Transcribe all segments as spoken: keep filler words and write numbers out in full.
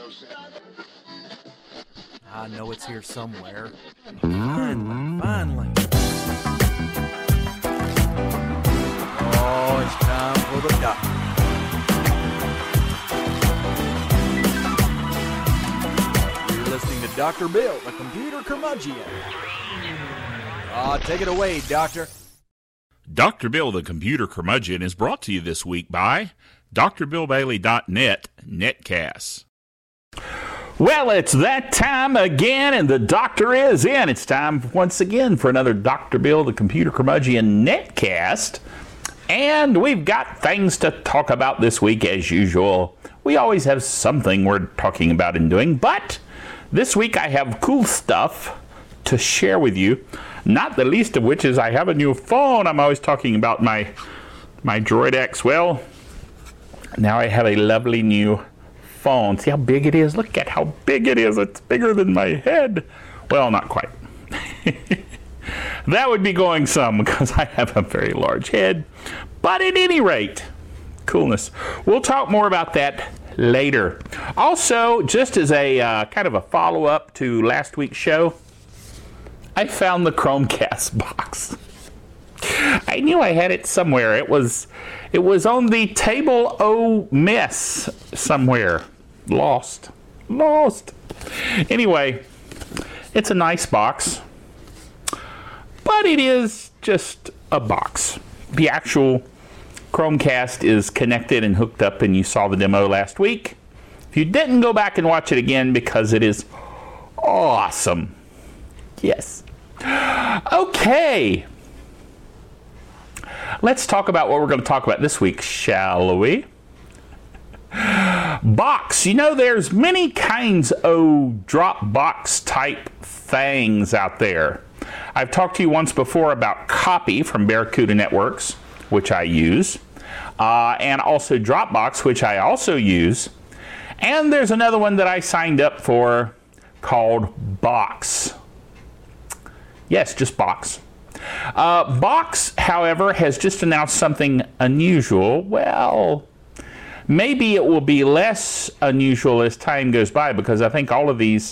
I know it's here somewhere. Finally, finally. Oh, it's time for the doctor. You're listening to Doctor Bill, the computer curmudgeon. Ah, take it away, Doctor. Doctor Bill, the computer curmudgeon, is brought to you this week by D R Bill Bailey dot net Netcasts. Well, it's that time again, and the doctor is in. It's time once again for another Doctor Bill, the computer curmudgeon Netcast. And we've got things to talk about this week as usual. We always have something we're talking about and doing, but this week I have cool stuff to share with you. Not the least of which is I have a new phone. I'm always talking about my my Droid X. Well, now I have a lovely new phone. See how big it is? Look at how big it is. It's bigger than my head. Well, not quite. That would be going some because I have a very large head. But at any rate, coolness. We'll talk more about that later. Also, just as a uh, kind of a follow-up to last week's show, I found the Chromecast box. I knew I had it somewhere. It was it was on the table o' mess somewhere. Lost. Lost. Anyway, it's a nice box. But it is just a box. The actual Chromecast is connected and hooked up, and you saw the demo last week. If you didn't, go back and watch it again because it is awesome. Yes. Okay. Let's talk about what we're going to talk about this week, shall we? Box. You know, there's many kinds of Dropbox type things out there. I've talked to you once before about Copy from Barracuda Networks, which I use, uh, and also Dropbox, which I also use. And there's another one that I signed up for called Box. Yes, just Box. Uh, Box, however, has just announced something unusual. Well, maybe it will be less unusual as time goes by because I think all of these,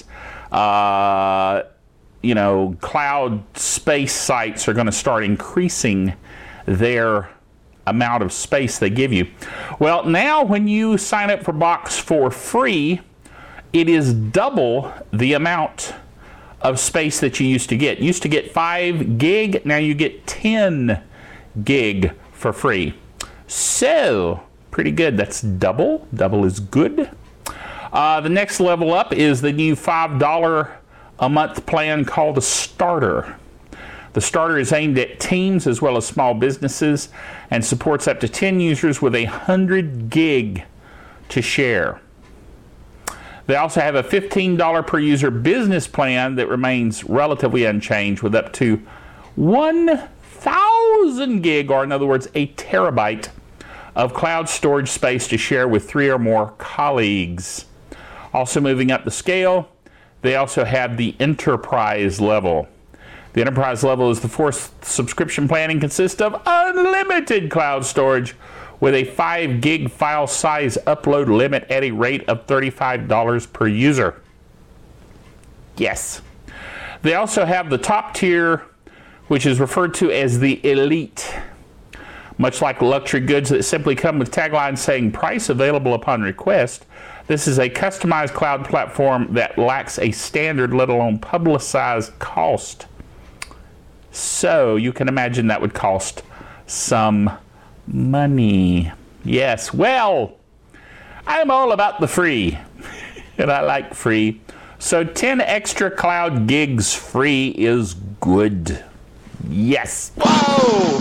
uh, you know, cloud space sites are going to start increasing their amount of space they give you. Well, now when you sign up for Box for free, it is double the amount of space that you used to get. You used to get five gig, now you get ten gig for free. So, pretty good. That's double. Double is good. Uh, the next level up is the new five dollars a month plan called the Starter. The Starter is aimed at teams as well as small businesses and supports up to ten users with a one hundred gig to share. They also have a fifteen dollars per user business plan that remains relatively unchanged with up to one thousand gig, or in other words, a terabyte of cloud storage space to share with three or more colleagues. Also moving up the scale, they also have the enterprise level. The enterprise level is the fourth subscription plan and consists of unlimited cloud storage with a five gig file size upload limit at a rate of thirty-five dollars per user. Yes. They also have the top tier, which is referred to as the Elite. Much like luxury goods that simply come with taglines saying price available upon request, this is a customized cloud platform that lacks a standard, let alone publicized cost. So you can imagine that would cost some money. Yes, well, I'm all about the free, and I like free. So ten extra cloud gigs free is good. Yes. Whoa!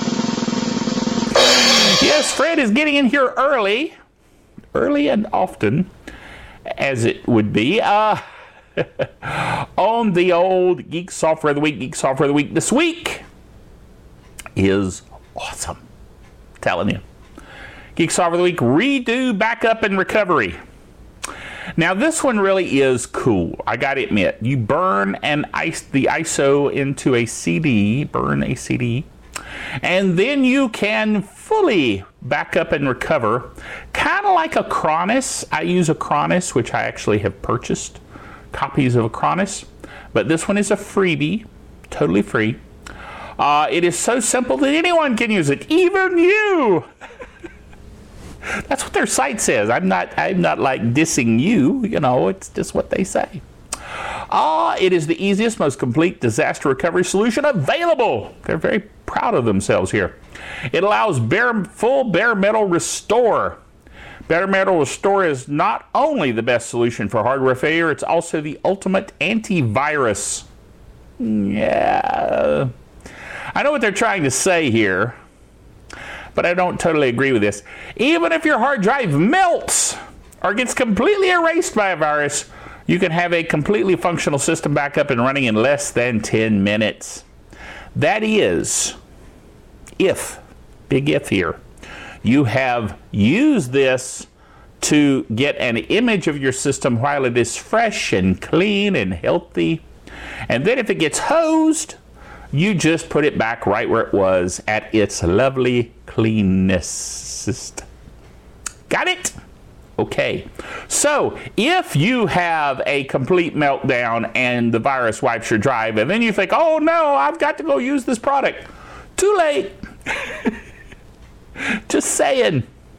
Yes, Fred is getting in here early. Early and often, as it would be. Uh, on the old Geek Software of the Week. Geek Software of the Week this week is awesome. I'm telling you. Geek Software of the Week, Redo Backup and Recovery. Now this one really is cool. I gotta admit, you burn an ice, the I S O into a C D, burn a C D, and then you can fully back up and recover, kind of like Acronis. I use Acronis, which I actually have purchased copies of Acronis, but this one is a freebie, totally free. Uh, it is so simple that anyone can use it, even you. That's what their site says. I'm not. I'm not like dissing you. You know, it's just what they say. Ah, it is the easiest, most complete disaster recovery solution available. They're very proud of themselves here. It allows bare, full bare metal restore. Bare metal restore is not only the best solution for hardware failure, it's also the ultimate antivirus. Yeah. I know what they're trying to say here, but I don't totally agree with this. Even if your hard drive melts or gets completely erased by a virus, you can have a completely functional system back up and running in less than ten minutes. That is, if, big if here, you have used this to get an image of your system while it is fresh and clean and healthy. And then if it gets hosed, you just put it back right where it was at its lovely cleanness. Got it? Okay. So if you have a complete meltdown and the virus wipes your drive, and then you think, oh no, I've got to go use this product. Too late. Just saying.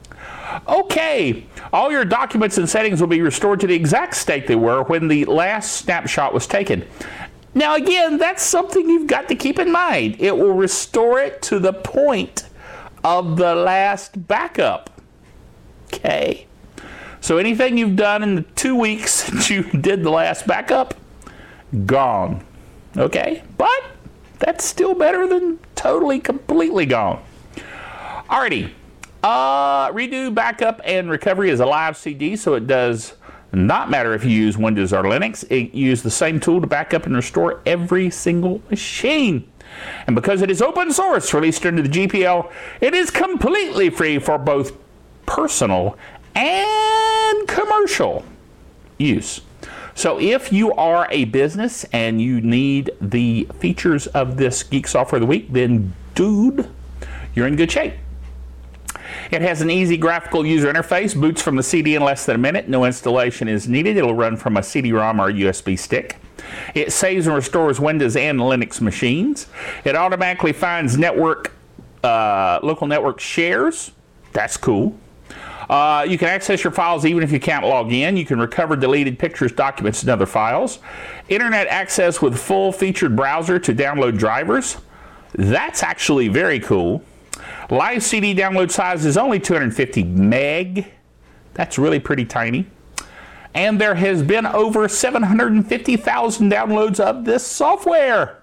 Okay. All your documents and settings will be restored to the exact state they were when the last snapshot was taken. Now again, that's something you've got to keep in mind. It will restore it to the point of the last backup. Okay. So anything you've done in the two weeks since you did the last backup, gone. Okay. But that's still better than totally, completely gone. Alrighty. Uh, redo backup and recovery is a live C D, so it does not matter if you use Windows or Linux. It uses the same tool to back up and restore every single machine. And because it is open source, released under the G P L, it is completely free for both personal and commercial use. So if you are a business and you need the features of this Geek Software of the Week, then dude, you're in good shape. It has an easy graphical user interface, boots from the C D in less than a minute, no installation is needed, it'll run from a C D ROM or a U S B stick. It saves and restores Windows and Linux machines. It automatically finds network, uh, local network shares, that's cool. Uh, you can access your files even if you can't log in. You can recover deleted pictures, documents, and other files. Internet access with full featured browser to download drivers. That's actually very cool. Live C D download size is only two hundred fifty meg. That's really pretty tiny. And there has been over seven hundred fifty thousand downloads of this software.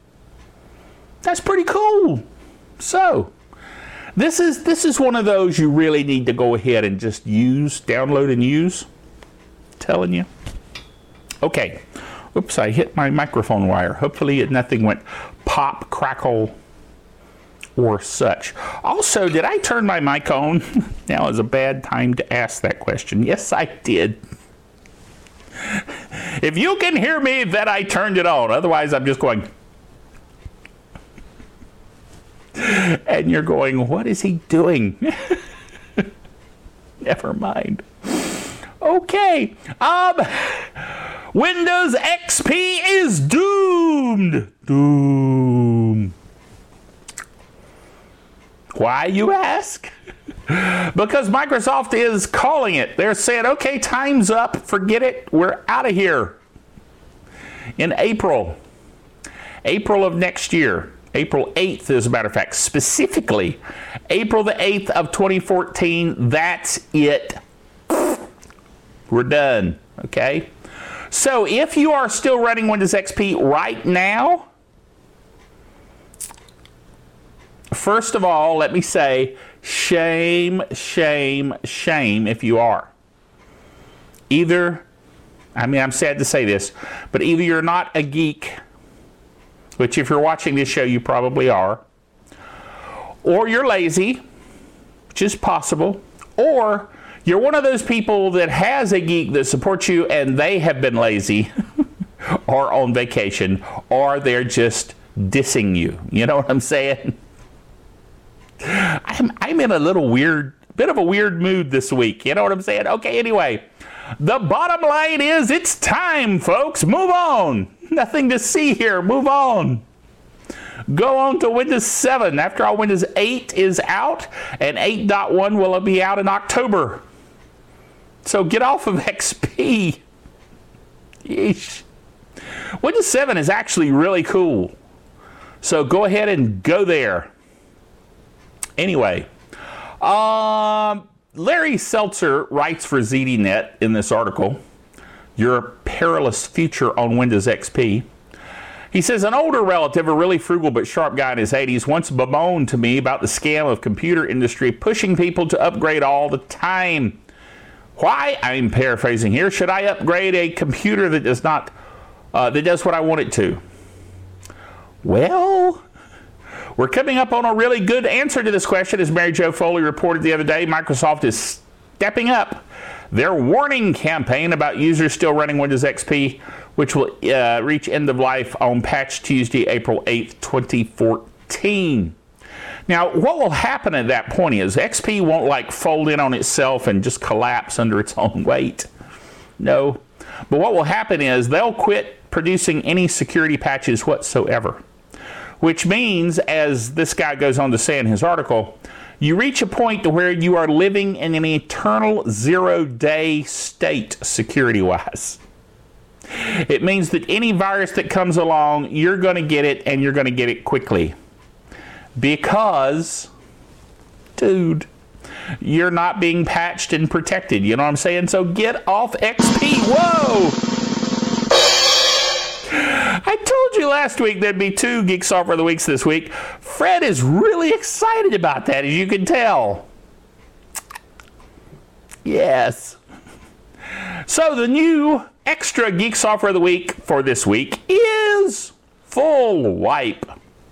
That's pretty cool. So, this is this is one of those you really need to go ahead and just use, download and use. I'm telling you. Okay. Oops, I hit my microphone wire. Hopefully it, nothing went pop, crackle, or such. Also, did I turn my mic on? Now is a bad time to ask that question. Yes, I did. If you can hear me, then I turned it on. Otherwise, I'm just going. And you're going, what is he doing? Never mind. Okay. Um, Windows X P is doomed. Doomed. Why, you ask? Because Microsoft is calling it. They're saying, okay, time's up. Forget it. We're out of here. In April. April of next year. April eighth, as a matter of fact. Specifically, April the eighth of twenty fourteen. That's it. We're done. Okay? So, if you are still running Windows X P right now, first of all, let me say, shame, shame, shame if you are. Either, I mean, I'm sad to say this, but either you're not a geek, which if you're watching this show, you probably are, or you're lazy, which is possible, or you're one of those people that has a geek that supports you and they have been lazy or on vacation, or they're just dissing you. You know what I'm saying? I'm, I'm in a little weird bit of a weird mood this week. You know what I'm saying? Okay, anyway, the bottom line is it's time, folks. Move on. Nothing to see here. Move on. Go on to Windows seven. After all, Windows eight is out, and eight point one will be out in October. So get off of X P. Yeesh. Windows seven is actually really cool. So go ahead and go there. Anyway, um, Larry Seltzer writes for Z D Net in this article, Your Perilous Future on Windows X P. He says, an older relative, a really frugal but sharp guy in his eighties, once bemoaned to me about the scam of computer industry pushing people to upgrade all the time. Why, I'm paraphrasing here, should I upgrade a computer that does not, uh, that does what I want it to? Well, we're coming up on a really good answer to this question. As Mary Jo Foley reported the other day, Microsoft is stepping up their warning campaign about users still running Windows X P, which will uh, reach end of life on Patch Tuesday, April eighth, twenty fourteen. Now, what will happen at that point is X P won't like fold in on itself and just collapse under its own weight. No. But what will happen is they'll quit producing any security patches whatsoever. Which means, as this guy goes on to say in his article, you reach a point to where you are living in an eternal zero-day state security-wise. It means that any virus that comes along, you're going to get it, and you're going to get it quickly. Because, dude, you're not being patched and protected. You know what I'm saying? So get off X P. Whoa! I told you last week there'd be two Geek Software of the Weeks this week. Fred is really excited about that, as you can tell. Yes. So the new extra Geek Software of the Week for this week is Full Wipe.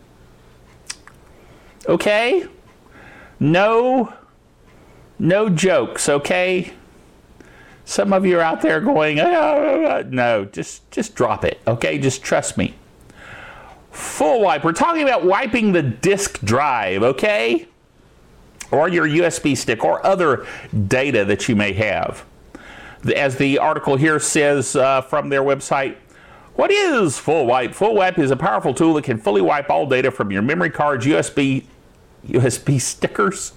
Okay? No, no jokes, okay? Some of you are out there going, oh, no, just, just drop it, okay? Just trust me. Full wipe. We're talking about wiping the disk drive, okay? Or your U S B stick or other data that you may have. As the article here says uh, from their website, what is Full Wipe? Full Wipe is a powerful tool that can fully wipe all data from your memory cards, U S B, U S B stickers.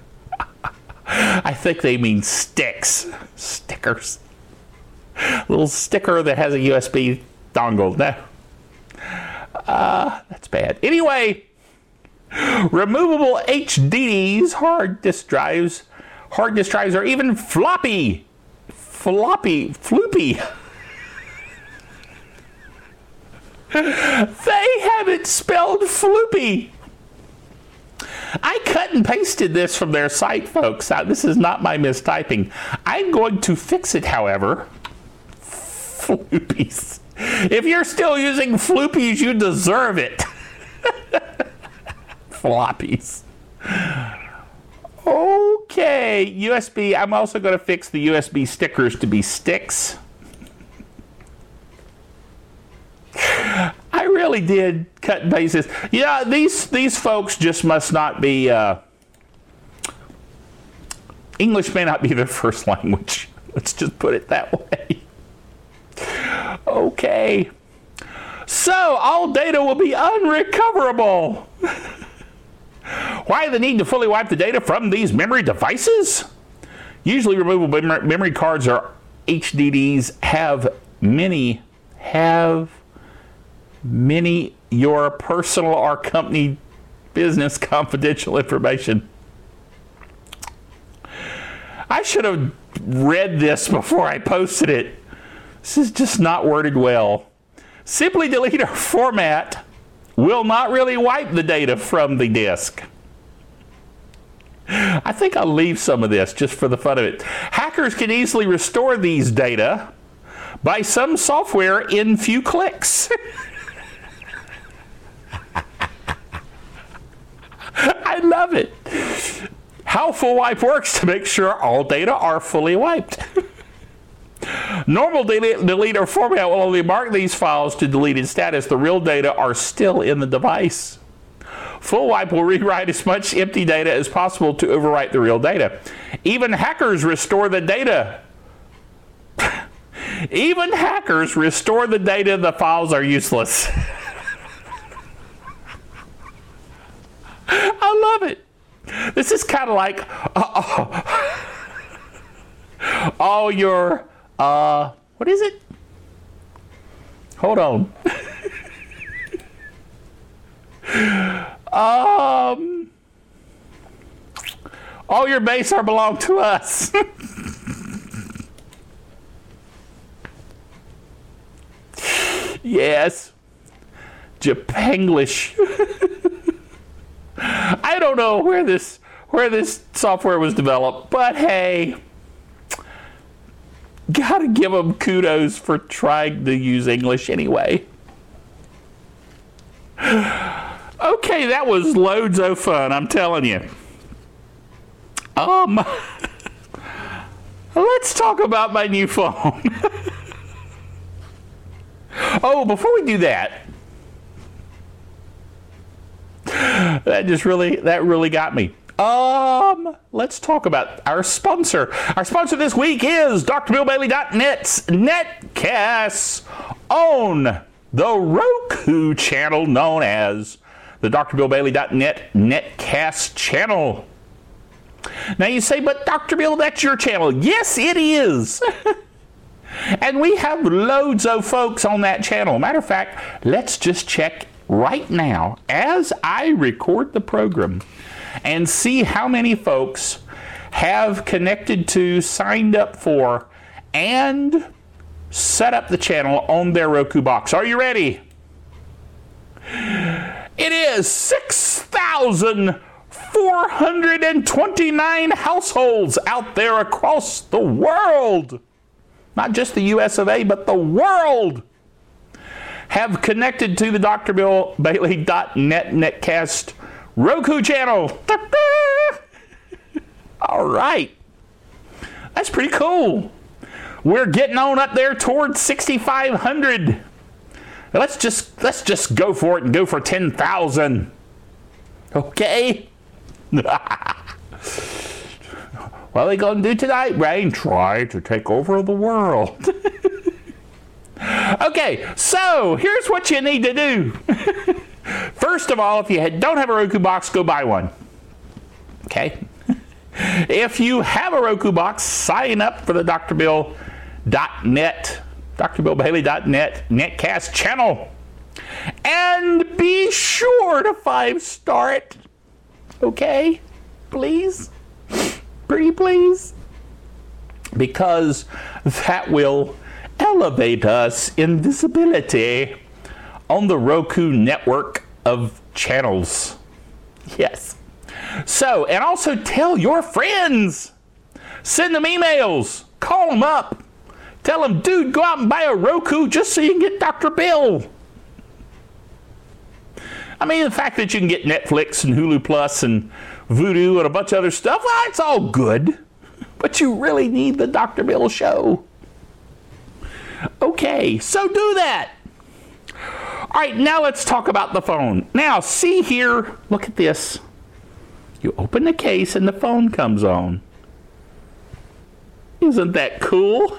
I think they mean sticks. Stickers. Little sticker that has a U S B dongle. No. Uh, that's bad. Anyway, removable H D Ds, hard disk drives, hard disk drives, or even floppy, floppy, floopy. They have it spelled floopy. I cut and pasted this from their site, folks. Now, this is not my mistyping. I'm going to fix it, however. Floopies. If you're still using floopies, you deserve it. Floppies. Okay, U S B. I'm also going to fix the U S B stickers to be sticks. I really did cut and paste this. Yeah, these these folks just must not be. Uh, English may not be their first language. Let's just put it that way. Okay. So all data will be unrecoverable. Why the need to fully wipe the data from these memory devices? Usually removable mem- memory cards or H D Ds have many have many your personal or company business confidential information. I should have read this before I posted it. This is just not worded well. Simply delete or format will not really wipe the data from the disk. I think I'll leave some of this just for the fun of it. Hackers can easily restore these data by some software in few clicks. I love it. How Full Wipe works to make sure all data are fully wiped. Normal delete, delete or format will only mark these files to deleted status. The real data are still in the device. Full wipe will rewrite as much empty data as possible to overwrite the real data. Even hackers restore the data. Even hackers restore the data. The files are useless. I love it. This is kind of like uh, all your, uh, what is it? Hold on. um, all your base are belong to us. Yes. Japanglish. I don't know where this where this software was developed, but hey, gotta give them kudos for trying to use English anyway. Okay, that was loads of fun, I'm telling you. Um, let's talk about my new phone. Oh, before we do that, that just really, that really got me. Um, let's talk about our sponsor. Our sponsor this week is D R Bill Bailey dot net's Netcasts on the Roku channel known as the D R Bill Bailey dot net Netcast channel. Now you say, but Doctor Bill, that's your channel. Yes, it is. And we have loads of folks on that channel. Matter of fact, let's just check right now as I record the program and see how many folks have connected to, signed up for, and set up the channel on their Roku box. Are you ready? It is six thousand four hundred twenty-nine households out there across the world. Not just the U S of A, but the world have connected to the D R Bill Bailey dot net Netcast Roku channel. All right. That's pretty cool. We're getting on up there towards sixty-five hundred. Let's just let's just go for it and go for ten thousand. Okay? What are they going to do tonight, Rain? Try to take over the world. Okay, so here's what you need to do. First of all, if you don't have a Roku box, go buy one. Okay? If you have a Roku box, sign up for the D R Bill dot net, D R Bill Bailey dot net Netcast channel. And be sure to five-star it. Okay? Please? Pretty please? Because that will elevate us in visibility on the Roku network of channels. Yes. So, and also tell your friends. Send them emails. Call them up. Tell them, dude, go out and buy a Roku just so you can get Doctor Bill. I mean, the fact that you can get Netflix and Hulu Plus and Vudu and a bunch of other stuff, well, it's all good. But you really need the Doctor Bill show. Okay, so do that. All right, now let's talk about the phone. Now, see here, look at this. You open the case and the phone comes on. Isn't that cool?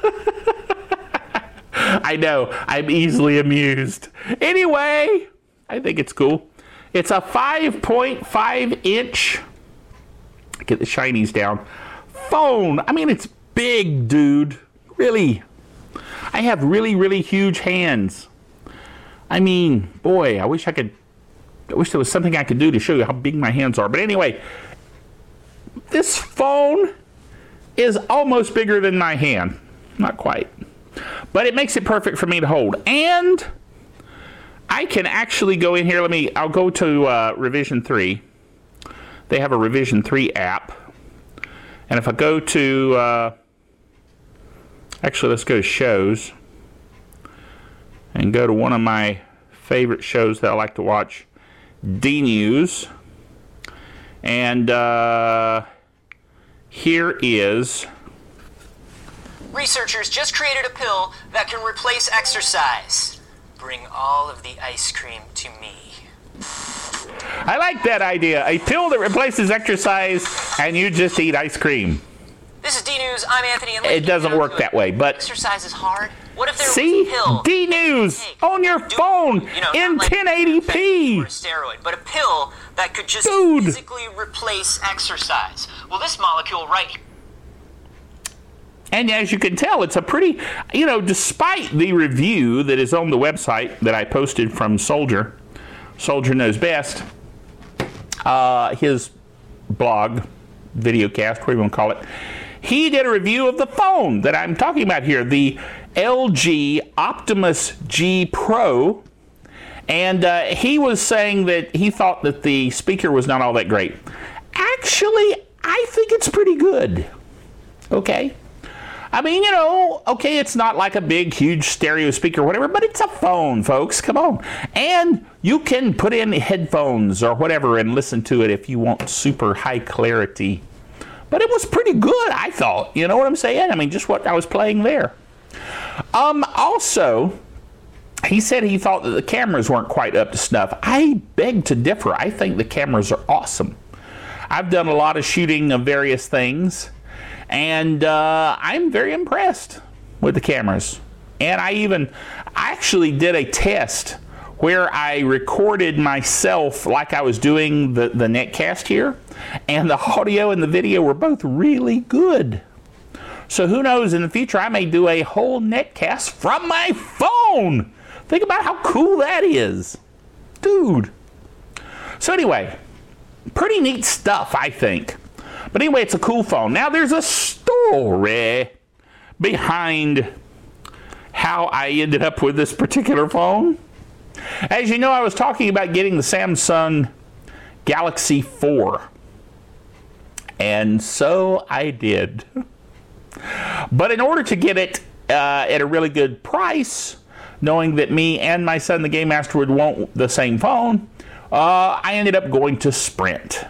I know, I'm easily amused. Anyway, I think it's cool. It's a five point five inch, get the shinies down, phone. I mean, it's big, dude. Really. I have really, really huge hands. I mean, boy, I wish I could, I wish there was something I could do to show you how big my hands are. But anyway, this phone is almost bigger than my hand. Not quite. But it makes it perfect for me to hold. And I can actually go in here. Let me, I'll go to uh, Revision three. They have a Revision three app. And if I go to, uh, actually, let's go to shows. And go to one of my favorite shows that I like to watch, D News. And uh, here is... Researchers just created a pill that can replace exercise. Bring all of the ice cream to me. I like that idea. A pill that replaces exercise and you just eat ice cream. This is D News. I'm Anthony. And It doesn't work that way, but exercise is hard. What if there see, was a pill? D News on your phone you know, in like ten eighty p. or a steroid, but a pill that could just Dude. physically replace exercise. Well, this molecule right here. And as you can tell, it's a pretty, you know, despite the review that is on the website that I posted from Soldier, Soldier Knows Best, uh, his blog, videocast, whatever you want to call it, he did a review of the phone that I'm talking about here, the L G Optimus G Pro, and uh, he was saying that he thought that the speaker was not all that great. Actually, I think it's pretty good. Okay? I mean, you know, okay, it's not like a big, huge stereo speaker or whatever, but it's a phone, folks. Come on. And you can put in headphones or whatever and listen to it if you want super high clarity. But it was pretty good, I thought. You know what I'm saying? I mean, just what I was playing there. Um, also, he said he thought that the cameras weren't quite up to snuff. I beg to differ. I think the cameras are awesome. I've done a lot of shooting of various things. And uh, I'm very impressed with the cameras. And I even actually did a test where I recorded myself like I was doing the, the netcast here. And the audio and the video were both really good. So who knows, in the future I may do a whole netcast from my phone. Think about how cool that is. Dude. So anyway, pretty neat stuff, I think. But anyway, it's a cool phone. Now, there's a story behind how I ended up with this particular phone. As you know, I was talking about getting the Samsung Galaxy four. And so I did. But in order to get it uh, at a really good price, knowing that me and my son, the Game Master, would want the same phone, uh, I ended up going to Sprint.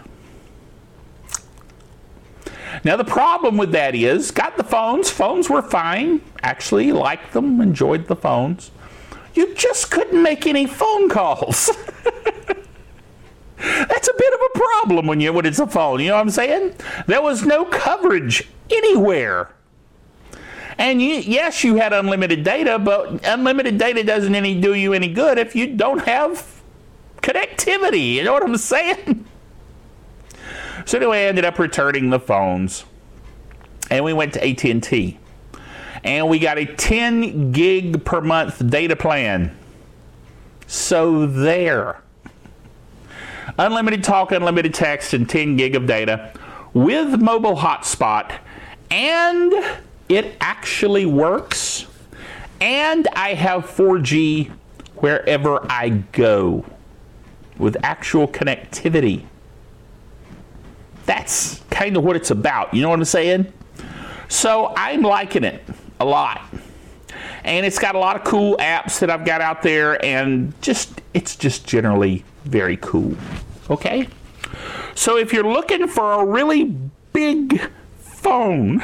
Now, the problem with that is, got the phones. Phones were fine. Actually, liked them, enjoyed the phones. You just couldn't make any phone calls. That's a bit of a problem when you when it's a phone. You know what I'm saying? There was no coverage anywhere. And you, yes, you had unlimited data, but unlimited data doesn't any do you any good if you don't have connectivity. You know what I'm saying? So anyway, I ended up returning the phones, and we went to A T and T, and we got a ten gig per month data plan. So there. Unlimited talk, unlimited text, and ten gig of data with mobile hotspot, and it actually works, and I have four G wherever I go with actual connectivity. That's kind of what it's about. You know what I'm saying? So I'm liking it a lot. And it's got a lot of cool apps that I've got out there, and just it's just generally very cool. Okay? So if you're looking for a really big phone,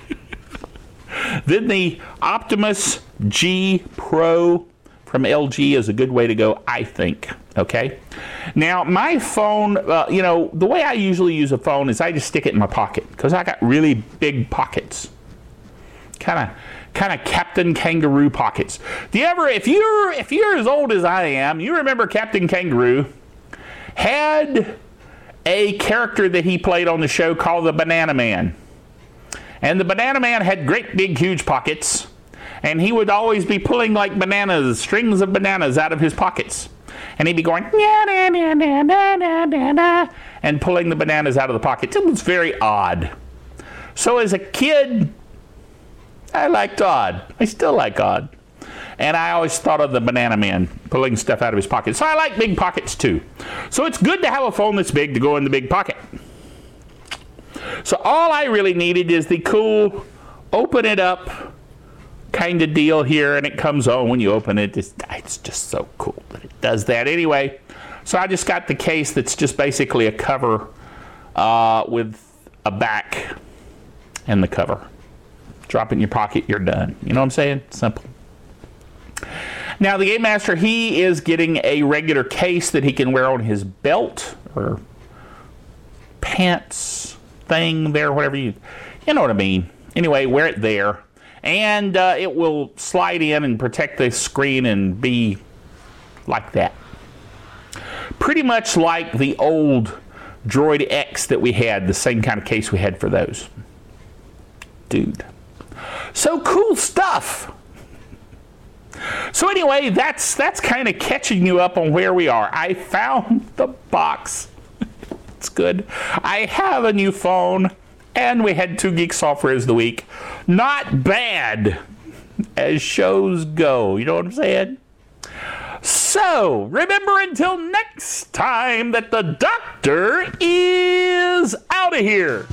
then the Optimus G Pro from L G is a good way to go, I think. Okay? Now, my phone, uh, you know, the way I usually use a phone is I just stick it in my pocket because I got really big pockets. Kind of kind of Captain Kangaroo pockets. Do you ever, if you're if you're as old as I am, you remember Captain Kangaroo had a character that he played on the show called the Banana Man. And the Banana Man had great big huge pockets, and he would always be pulling like bananas, strings of bananas out of his pockets. And he'd be going, and pulling the bananas out of the pockets. It was very odd. So as a kid, I liked odd. I still like odd. And I always thought of the Banana Man pulling stuff out of his pocket. So I like big pockets too. So it's good to have a phone that's big to go in the big pocket. So all I really needed is the cool open it up kind of deal here, and it comes on when you open it. It's, it's just so cool that it does that. Anyway, so I just got the case that's just basically a cover uh, with a back and the cover. Drop it in your pocket, you're done. You know what I'm saying? Simple. Now, the Game Master, he is getting a regular case that he can wear on his belt or pants thing there, whatever you, you know what I mean. Anyway, wear it there. And uh, it will slide in and protect the screen and be like that. Pretty much like the old Droid X that we had, the same kind of case we had for those. Dude. So cool stuff. So anyway, that's that's kind of catching you up on where we are. I found the box. It's good. I have a new phone, and we had two Geek Softwares of the week. Not bad, as shows go. You know what I'm saying? So, remember until next time that the Doctor is out of here.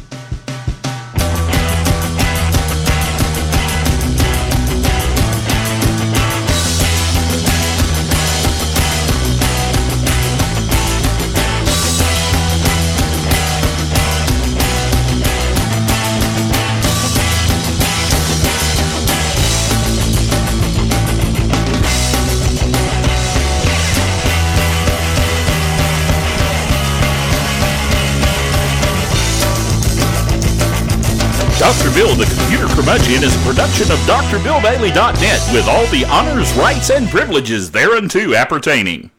Doctor Bill, the Computer Curmudgeon, is a production of D R Bill Bailey dot net with all the honors, rights, and privileges thereunto appertaining.